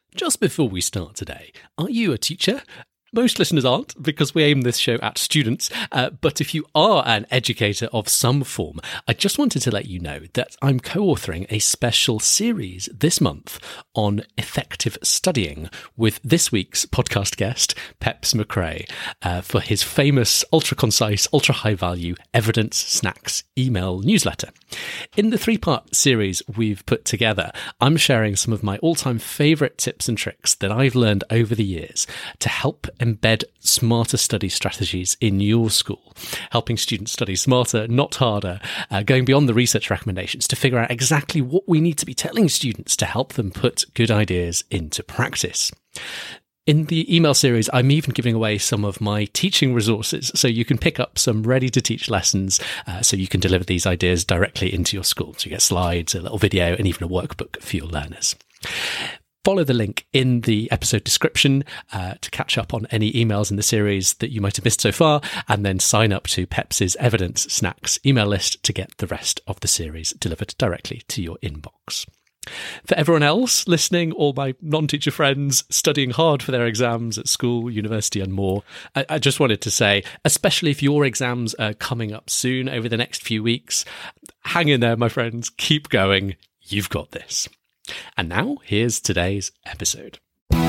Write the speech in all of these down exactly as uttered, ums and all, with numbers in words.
Just before we start today, are you a teacher? Most listeners aren't, because we aim this show at students, uh, but if you are an educator of some form, I just wanted to let you know that I'm co-authoring a special series this month on effective studying with this week's podcast guest, Peps McRae, uh, for his famous ultra-concise, ultra-high-value Evidence Snacks email newsletter. In the three-part series we've put together, I'm sharing some of my all-time favourite tips and tricks that I've learned over the years to help embed smarter study strategies in your school, helping students study smarter, not harder, uh, going beyond the research recommendations to figure out exactly what we need to be telling students to help them put good ideas into practice. In the email series, I'm even giving away some of my teaching resources, so you can pick up some ready-to-teach lessons uh, so you can deliver these ideas directly into your school. So you get slides, a little video, and even a workbook for your learners. Follow the link in the episode description uh, to catch up on any emails in the series that you might have missed so far, and then sign up to Peps's Evidence Snacks email list to get the rest of the series delivered directly to your inbox. For everyone else listening, all my non-teacher friends studying hard for their exams at school, university and more, I, I just wanted to say, especially if your exams are coming up soon over the next few weeks, hang in there, my friends, keep going, you've got this. And now, here's today's episode.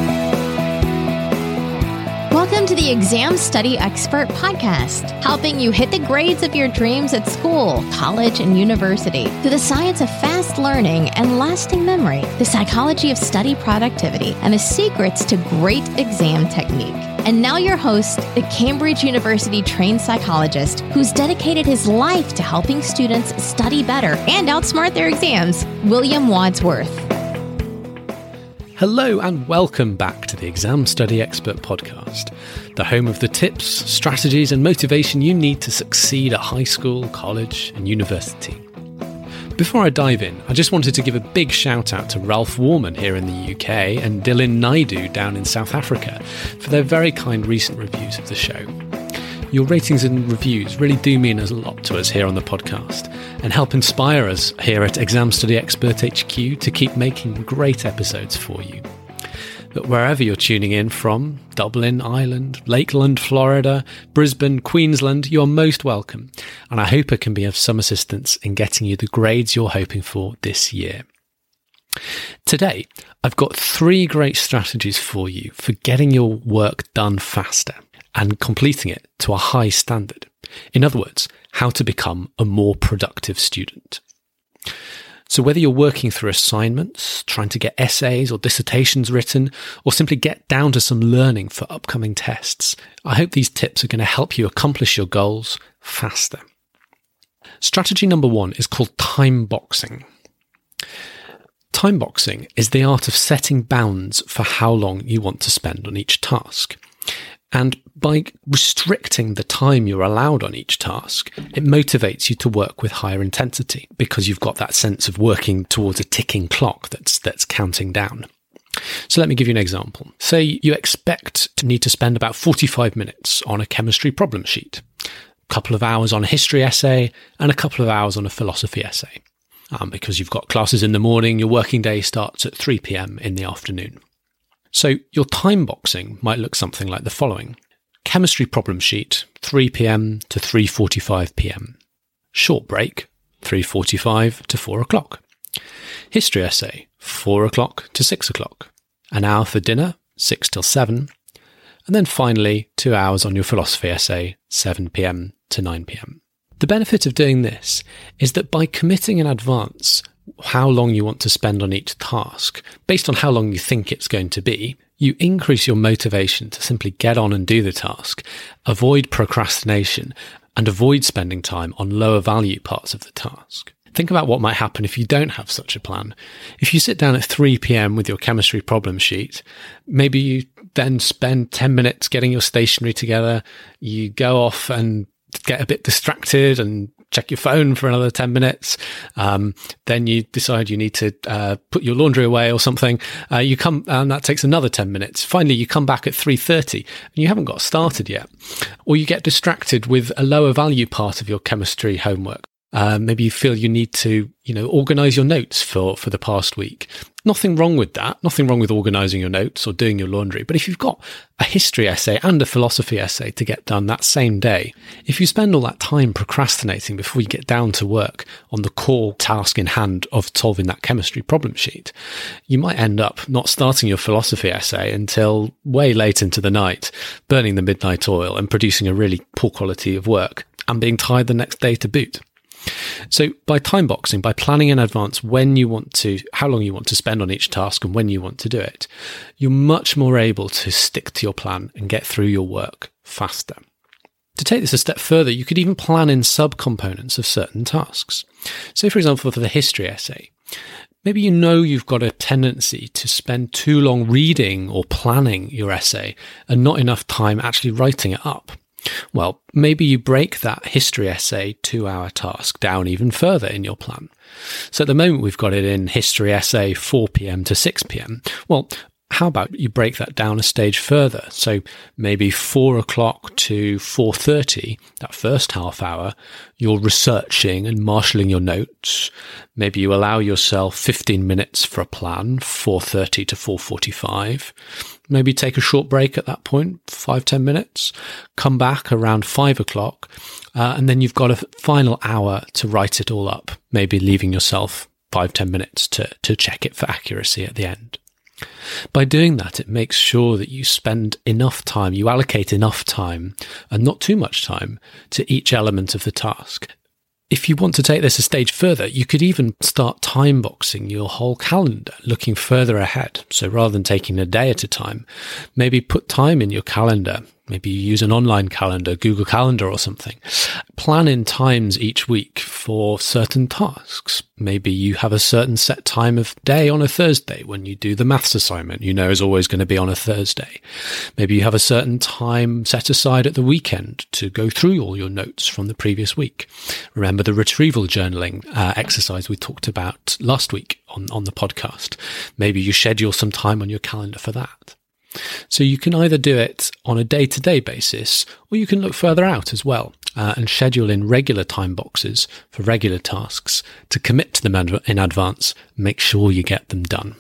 Welcome to the Exam Study Expert Podcast, helping you hit the grades of your dreams at school, college, and university through the science of fast learning and lasting memory, the psychology of study productivity, and the secrets to great exam technique. And now your host, the Cambridge University trained psychologist who's dedicated his life to helping students study better and outsmart their exams, William Wadsworth. Hello and welcome back to the Exam Study Expert Podcast, the home of the tips, strategies and motivation you need to succeed at high school, college and university. Before I dive in, I just wanted to give a big shout out to Ralph Warman here in the U K and Dylan Naidu down in South Africa for their very kind recent reviews of the show. Your ratings and reviews really do mean a lot to us here on the podcast and help inspire us here at Exam Study Expert H Q to keep making great episodes for you. But wherever you're tuning in from, Dublin, Ireland, Lakeland, Florida, Brisbane, Queensland, you're most welcome. And I hope it can be of some assistance in getting you the grades you're hoping for this year. Today, I've got three great strategies for you for getting your work done faster and completing it to a high standard. In other words, how to become a more productive student. So whether you're working through assignments, trying to get essays or dissertations written, or simply get down to some learning for upcoming tests, I hope these tips are going to help you accomplish your goals faster. Strategy number one is called time boxing. Time boxing is the art of setting bounds for how long you want to spend on each task. And by restricting the time you're allowed on each task, it motivates you to work with higher intensity because you've got that sense of working towards a ticking clock that's that's counting down. So let me give you an example. Say you expect to need to spend about forty-five minutes on a chemistry problem sheet, a couple of hours on a history essay, and a couple of hours on a philosophy essay. Um, because you've got classes in the morning, your working day starts at three p.m. in the afternoon. So your time boxing might look something like the following. Chemistry problem sheet, three p.m. to three forty-five p.m. Short break, three forty-five to four o'clock. History essay, four o'clock to six o'clock. An hour for dinner, six till seven. And then finally, two hours on your philosophy essay, seven p.m. to nine p.m. The benefit of doing this is that by committing in advance how long you want to spend on each task, based on how long you think it's going to be, you increase your motivation to simply get on and do the task, avoid procrastination, and avoid spending time on lower value parts of the task. Think about what might happen if you don't have such a plan. If you sit down at three p.m. with your chemistry problem sheet, maybe you then spend ten minutes getting your stationery together, you go off and get a bit distracted and check your phone for another ten minutes. Um, then you decide you need to uh, put your laundry away or something. Uh, you come, and that takes another ten minutes. Finally, you come back at three thirty and you haven't got started yet. Or you get distracted with a lower value part of your chemistry homework. Uh, maybe you feel you need to, you know, organize your notes for, for the past week. Nothing wrong with that. Nothing wrong with organizing your notes or doing your laundry. But if you've got a history essay and a philosophy essay to get done that same day, if you spend all that time procrastinating before you get down to work on the core task in hand of solving that chemistry problem sheet, you might end up not starting your philosophy essay until way late into the night, burning the midnight oil and producing a really poor quality of work and being tired the next day to boot. So by time boxing, by planning in advance when you want to, how long you want to spend on each task and when you want to do it, you're much more able to stick to your plan and get through your work faster. To take this a step further, you could even plan in subcomponents of certain tasks. So for example, for the history essay, maybe you know you've got a tendency to spend too long reading or planning your essay and not enough time actually writing it up. Well, maybe you break that history essay two-hour task down even further in your plan. So at the moment, we've got it in history essay four p.m. to six p.m. Well, how about you break that down a stage further? So maybe four o'clock to four thirty, that first half hour, you're researching and marshalling your notes. Maybe you allow yourself fifteen minutes for a plan, four thirty to four forty-five. Maybe take a short break at that point, five, ten minutes, come back around five o'clock, uh, and then you've got a final hour to write it all up, maybe leaving yourself five, ten minutes to, to check it for accuracy at the end. By doing that, it makes sure that you spend enough time, you allocate enough time, and not too much time, to each element of the task. If you want to take this a stage further, you could even start time boxing your whole calendar, looking further ahead. So rather than taking a day at a time, maybe put time in your calendar. Maybe you use an online calendar, Google Calendar or something. Plan in times each week for certain tasks. Maybe you have a certain set time of day on a Thursday when you do the maths assignment, you know is always going to be on a Thursday. Maybe you have a certain time set aside at the weekend to go through all your notes from the previous week. Remember the retrieval journaling uh, exercise we talked about last week on, on the podcast. Maybe you schedule some time on your calendar for that. So you can either do it on a day-to-day basis, or you can look further out as well uh, and schedule in regular time boxes for regular tasks to commit to them in advance, make sure you get them done.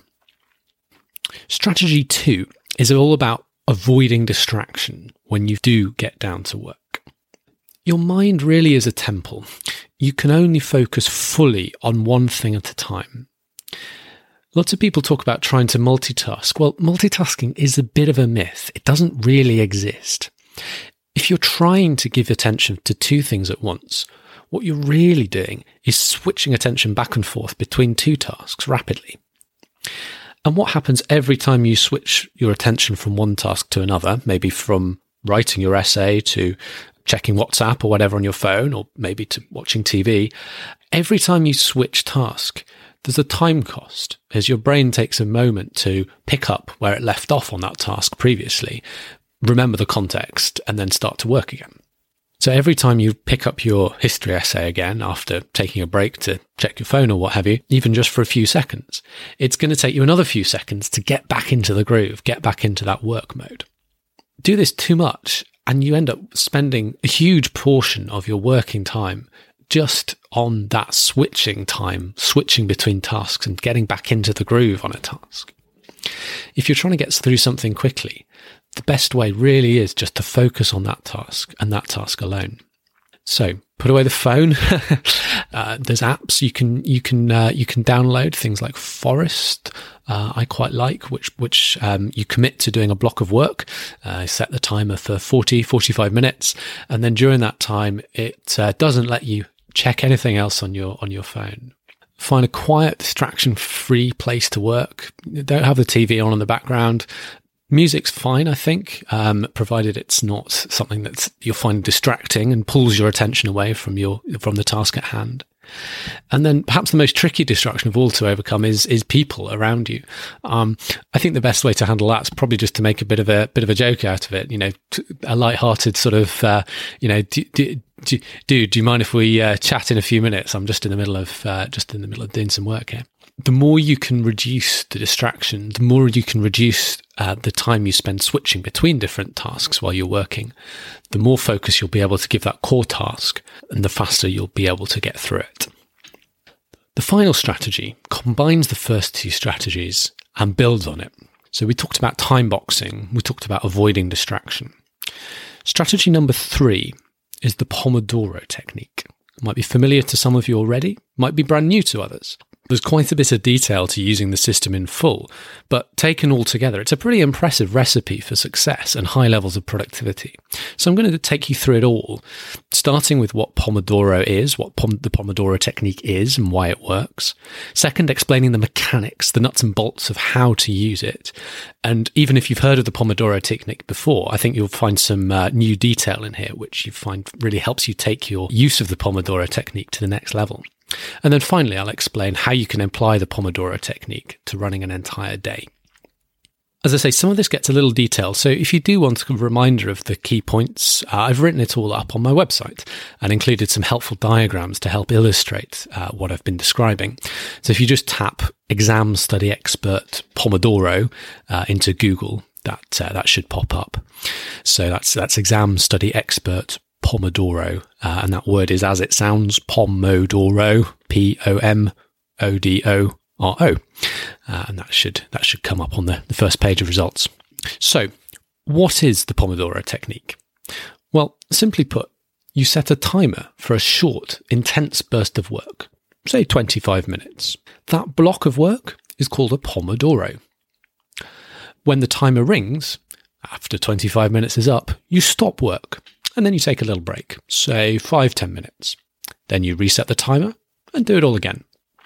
Strategy two is all about avoiding distraction when you do get down to work. Your mind really is a temple. You can only focus fully on one thing at a time. Lots of people talk about trying to multitask. Well, multitasking is a bit of a myth. It doesn't really exist. If you're trying to give attention to two things at once, what you're really doing is switching attention back and forth between two tasks rapidly. And what happens every time you switch your attention from one task to another, maybe from writing your essay to checking WhatsApp or whatever on your phone, or maybe to watching T V, every time you switch task, there's a time cost as your brain takes a moment to pick up where it left off on that task previously, remember the context, and then start to work again. So every time you pick up your history essay again after taking a break to check your phone or what have you, even just for a few seconds, it's going to take you another few seconds to get back into the groove, get back into that work mode. Do this too much and you end up spending a huge portion of your working time just on that switching time, switching between tasks and getting back into the groove on a task. If you're trying to get through something quickly, the best way really is just to focus on that task and that task alone. So put away the phone. uh, there's apps you can you can uh, you can download, things like Forest. Uh, I quite like which which um, you commit to doing a block of work. Uh, set the timer for forty, forty-five minutes, and then during that time, it uh, doesn't let you check anything else on your on your phone. Find a quiet, distraction-free place to work. Don't have the T V on in the background. Music's fine, I think, um, provided it's not something that you'll find distracting and pulls your attention away from your from the task at hand. And then perhaps the most tricky distraction of all to overcome is is people around you. Um, I think the best way to handle that is probably just to make a bit of a bit of a joke out of it. You know, a light-hearted sort of, uh, you know, do, do, do, do, do you mind if we uh, chat in a few minutes? I'm just in the middle of uh, just in the middle of doing some work here. The more you can reduce the distraction, the more you can reduce uh, the time you spend switching between different tasks while you're working, the more focus you'll be able to give that core task, and the faster you'll be able to get through it. The final strategy combines the first two strategies and builds on it. So we talked about time boxing, we talked about avoiding distraction. Strategy number three is the Pomodoro technique. It might be familiar to some of you already, might be brand new to others. There's quite a bit of detail to using the system in full, but taken all together, it's a pretty impressive recipe for success and high levels of productivity. So I'm going to take you through it all, starting with what Pomodoro is, what Pom- the Pomodoro technique is and why it works. Second, explaining the mechanics, the nuts and bolts of how to use it. And even if you've heard of the Pomodoro technique before, I think you'll find some uh, new detail in here, which you find really helps you take your use of the Pomodoro technique to the next level. And then finally, I'll explain how you can apply the Pomodoro technique to running an entire day. As I say, some of this gets a little detailed, so if you do want a reminder of the key points, uh, I've written it all up on my website and included some helpful diagrams to help illustrate uh, what I've been describing. So if you just tap Exam Study Expert Pomodoro uh, into Google, that uh, that should pop up. So that's that's Exam Study Expert Pomodoro, uh, and that word is as it sounds, Pomodoro, P O M O D O R O, uh, and that should that should come up on the, the first page of results. So, what is the Pomodoro technique? Well, simply put, you set a timer for a short, intense burst of work, say twenty-five minutes. That block of work is called a Pomodoro. When the timer rings, after twenty-five minutes is up, you stop work. And then you take a little break, say five, ten minutes. Then you reset the timer and do it all again.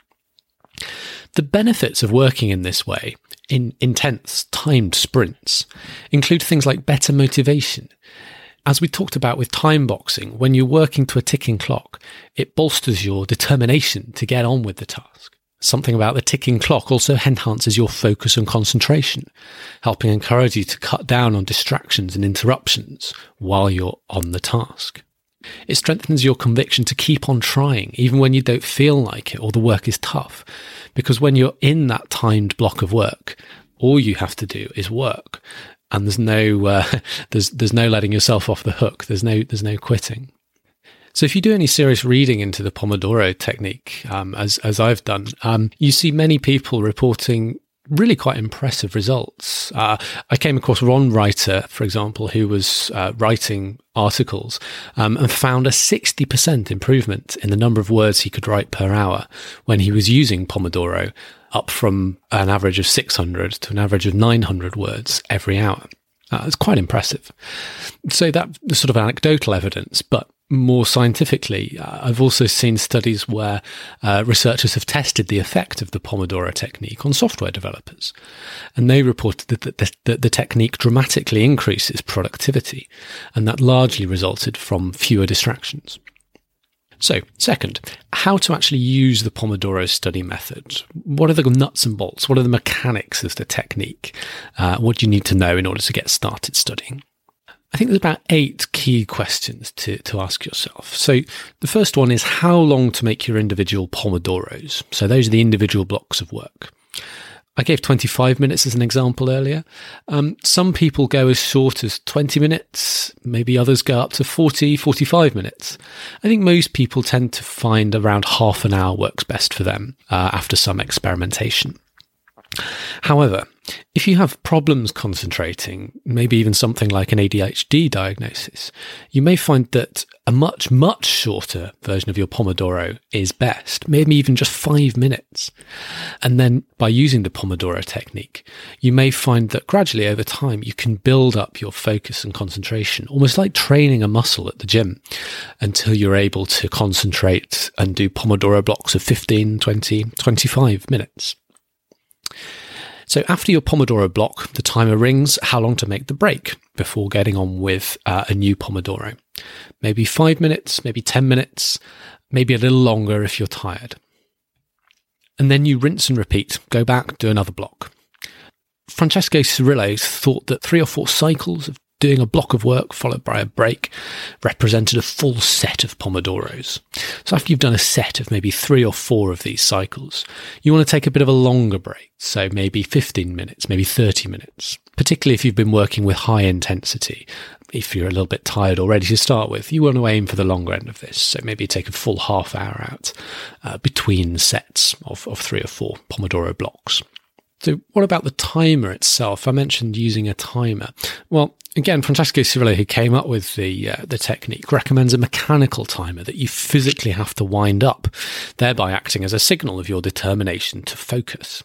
The benefits of working in this way, in intense timed sprints, include things like better motivation. As we talked about with time boxing, when you're working to a ticking clock, it bolsters your determination to get on with the task. Something about the ticking clock also enhances your focus and concentration, helping encourage you to cut down on distractions and interruptions while you're on the task. It strengthens your conviction to keep on trying, even when you don't feel like it or the work is tough, because when you're in that timed block of work, all you have to do is work, and there's no uh, there's there's no letting yourself off the hook. There's no there's no quitting. So if you do any serious reading into the Pomodoro technique, um, as as I've done, um, you see many people reporting really quite impressive results. Uh, I came across Ron Writer, for example, who was uh, writing articles um, and found a sixty percent improvement in the number of words he could write per hour when he was using Pomodoro, up from an average of six hundred to an average of nine hundred words every hour. Uh, it's quite impressive. So that's sort of anecdotal evidence, but more scientifically, uh, I've also seen studies where uh, researchers have tested the effect of the Pomodoro technique on software developers. And they reported that the, the, the technique dramatically increases productivity, and that largely resulted from fewer distractions. So, second, how to actually use the Pomodoro study method. What are the nuts and bolts? What are the mechanics of the technique? Uh, what do you need to know in order to get started studying? I think there's about eight key questions to, to ask yourself. So the first one is how long to make your individual Pomodoros. So those are the individual blocks of work. I gave twenty-five minutes as an example earlier. Um, some people go as short as twenty minutes. Maybe others go up to forty, forty-five minutes. I think most people tend to find around half an hour works best for them uh, after some experimentation. However, if you have problems concentrating, maybe even something like an A D H D diagnosis, you may find that a much, much shorter version of your Pomodoro is best, maybe even just five minutes. And then by using the Pomodoro technique, you may find that gradually over time, you can build up your focus and concentration, almost like training a muscle at the gym, until you're able to concentrate and do Pomodoro blocks of fifteen, twenty, twenty-five minutes. So after your Pomodoro block, the timer rings, how long to make the break before getting on with uh, a new Pomodoro. Maybe five minutes, maybe ten minutes, maybe a little longer if you're tired. And then you rinse and repeat, go back, do another block. Francesco Cirillo thought that three or four cycles of doing a block of work followed by a break represented a full set of Pomodoros. So after you've done a set of maybe three or four of these cycles, you want to take a bit of a longer break. So maybe fifteen minutes, maybe thirty minutes, particularly if you've been working with high intensity. If you're a little bit tired already to start with, you want to aim for the longer end of this. So maybe take a full half hour out uh, between sets of, of three or four Pomodoro blocks. So what about the timer itself? I mentioned using a timer. Well, again, Francesco Cirillo, who came up with the uh, the technique, recommends a mechanical timer that you physically have to wind up, thereby acting as a signal of your determination to focus.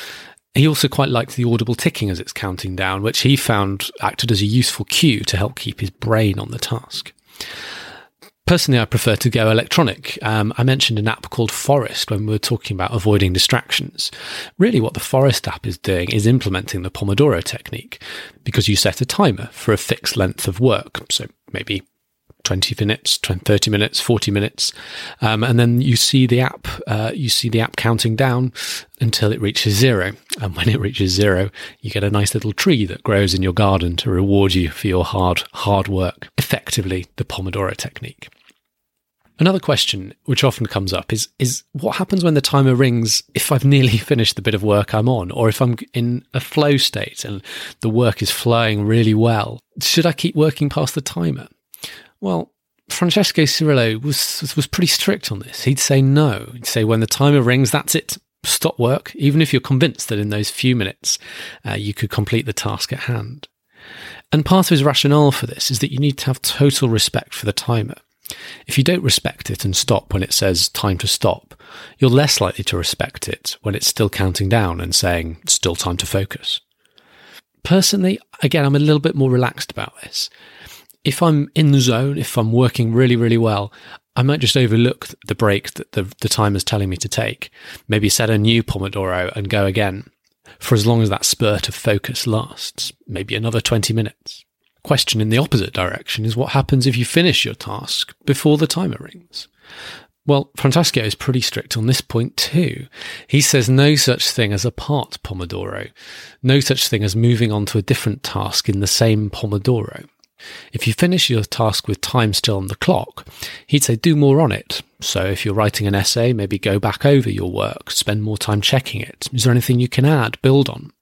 He also quite liked the audible ticking as it's counting down, which he found acted as a useful cue to help keep his brain on the task. Personally, I prefer to go electronic. Um, I mentioned an app called Forest when we were talking about avoiding distractions. Really what the Forest app is doing is implementing the Pomodoro technique, because you set a timer for a fixed length of work. So maybe twenty minutes, thirty minutes, forty minutes. Um, and then you see the app, uh, you see the app counting down until it reaches zero. And when it reaches zero, you get a nice little tree that grows in your garden to reward you for your hard, hard work. Effectively, the Pomodoro technique. Another question which often comes up is, is what happens when the timer rings if I've nearly finished the bit of work I'm on, or if I'm in a flow state and the work is flowing really well? Should I keep working past the timer? Well, Francesco Cirillo was, was pretty strict on this. He'd say no. He'd say when the timer rings, that's it. Stop work, even if you're convinced that in those few minutes uh, you could complete the task at hand. And part of his rationale for this is that you need to have total respect for the timer. If you don't respect it and stop when it says time to stop, you're less likely to respect it when it's still counting down and saying still time to focus. Personally, again, I'm a little bit more relaxed about this. If I'm in the zone, if I'm working really, really well, I might just overlook the break that the, the timer's telling me to take, maybe set a new Pomodoro and go again for as long as that spurt of focus lasts, maybe another twenty minutes. Question in the opposite direction is what happens if you finish your task before the timer rings? Well, Francesco is pretty strict on this point too. He says no such thing as a part Pomodoro, no such thing as moving on to a different task in the same Pomodoro. If you finish your task with time still on the clock, he'd say do more on it. So if you're writing an essay, maybe go back over your work, spend more time checking it. Is there anything you can add, build on?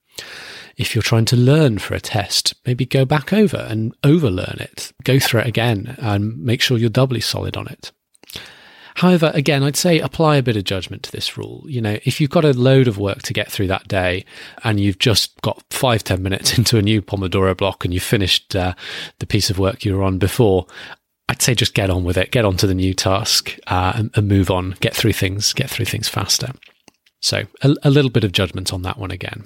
If you're trying to learn for a test, maybe go back over and overlearn it. Go through it again and make sure you're doubly solid on it. However, again, I'd say apply a bit of judgment to this rule. You know, if you've got a load of work to get through that day and you've just got five, ten minutes into a new Pomodoro block and you've finished uh, the piece of work you were on before, I'd say just get on with it, get on to the new task uh, and, and move on, get through things, get through things faster. So a, a little bit of judgment on that one again.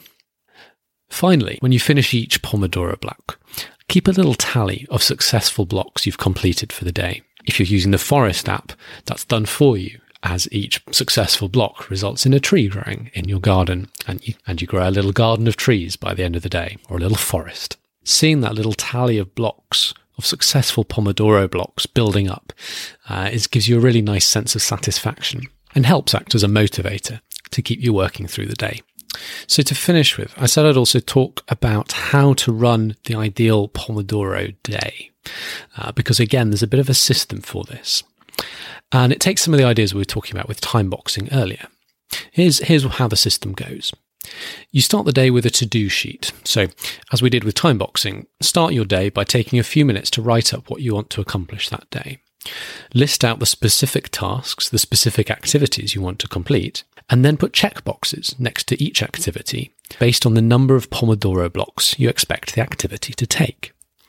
Finally, when you finish each Pomodoro block, keep a little tally of successful blocks you've completed for the day. If you're using the Forest app, that's done for you, as each successful block results in a tree growing in your garden, and you, and you grow a little garden of trees by the end of the day, or a little forest. Seeing that little tally of blocks, of successful Pomodoro blocks building up, uh, it gives you a really nice sense of satisfaction and helps act as a motivator to keep you working through the day. So to finish with, I said I'd also talk about how to run the ideal Pomodoro day, uh, because again, there's a bit of a system for this. And it takes some of the ideas we were talking about with time boxing earlier. Here's, here's how the system goes. You start the day with a to-do sheet. So as we did with time boxing, start your day by taking a few minutes to write up what you want to accomplish that day. List out the specific tasks, the specific activities you want to complete, and then put checkboxes next to each activity based on the number of Pomodoro blocks you expect the activity to take.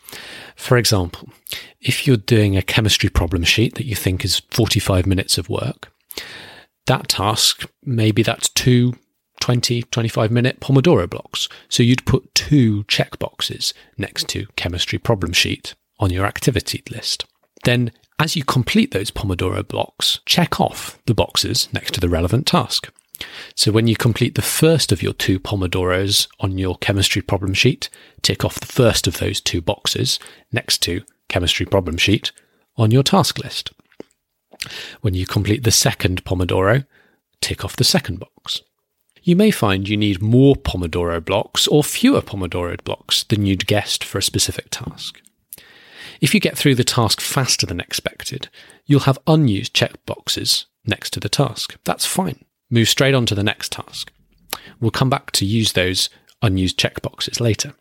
For example, if you're doing a chemistry problem sheet that you think is forty-five minutes of work, that task, maybe that's two twenty, twenty-five minute Pomodoro blocks. So you'd put two checkboxes next to chemistry problem sheet on your activity list. Then as you complete those Pomodoro blocks, check off the boxes next to the relevant task. So when you complete the first of your two Pomodoros on your chemistry problem sheet, tick off the first of those two boxes next to chemistry problem sheet on your task list. When you complete the second Pomodoro, tick off the second box. You may find you need more Pomodoro blocks or fewer Pomodoro blocks than you'd guessed for a specific task. If you get through the task faster than expected, you'll have unused checkboxes next to the task. That's fine. Move straight on to the next task. We'll come back to use those unused checkboxes later.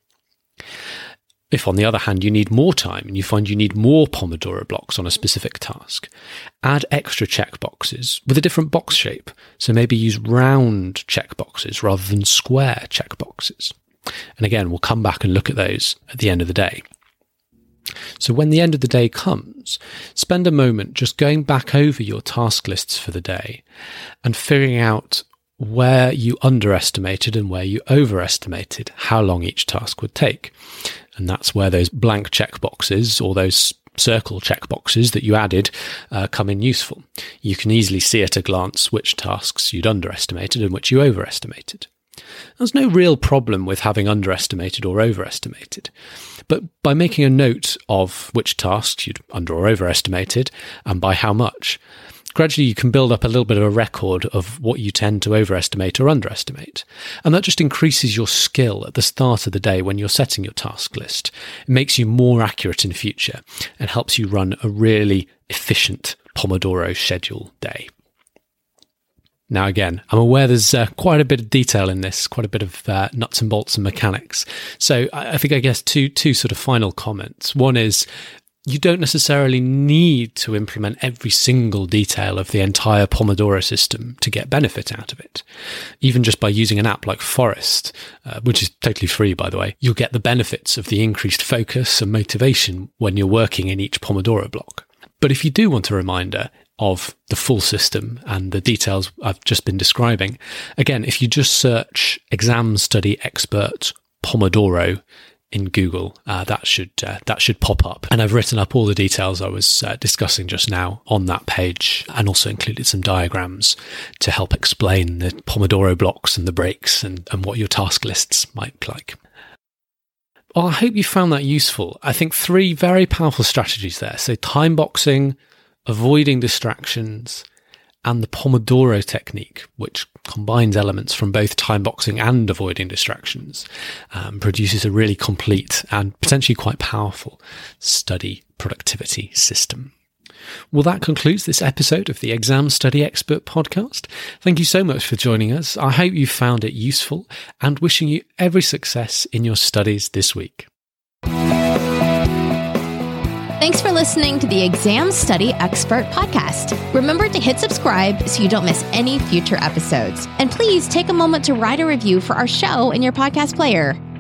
If, on the other hand, you need more time and you find you need more Pomodoro blocks on a specific task, add extra checkboxes with a different box shape. So maybe use round checkboxes rather than square checkboxes. And again, we'll come back and look at those at the end of the day. So when the end of the day comes, spend a moment just going back over your task lists for the day and figuring out where you underestimated and where you overestimated how long each task would take. And that's where those blank checkboxes or those circle checkboxes that you added uh, come in useful. You can easily see at a glance which tasks you'd underestimated and which you overestimated. There's no real problem with having underestimated or overestimated, but by making a note of which tasks you'd under or overestimated and by how much, gradually you can build up a little bit of a record of what you tend to overestimate or underestimate. And that just increases your skill at the start of the day when you're setting your task list. It makes you more accurate in future and helps you run a really efficient Pomodoro schedule day. Now, again, I'm aware there's uh, quite a bit of detail in this, quite a bit of uh, nuts and bolts and mechanics. So I, I think, I guess, two two sort of final comments. One is, you don't necessarily need to implement every single detail of the entire Pomodoro system to get benefit out of it. Even just by using an app like Forest, uh, which is totally free, by the way, you'll get the benefits of the increased focus and motivation when you're working in each Pomodoro block. But if you do want a reminder of the full system and the details I've just been describing, again, if you just search Exam Study Expert Pomodoro in Google, uh, that should uh, that should pop up. And I've written up all the details I was uh, discussing just now on that page, and also included some diagrams to help explain the Pomodoro blocks and the breaks and, and what your task lists might look like. Well, I hope you found that useful. I think three very powerful strategies there. So time boxing, avoiding distractions, and the Pomodoro technique, which combines elements from both time boxing and avoiding distractions, um, produces a really complete and potentially quite powerful study productivity system. Well, that concludes this episode of the Exam Study Expert podcast. Thank you so much for joining us. I hope you found it useful and wishing you every success in your studies this week. Thanks for listening to the Exam Study Expert podcast. Remember to hit subscribe so you don't miss any future episodes. And please take a moment to write a review for our show in your podcast player.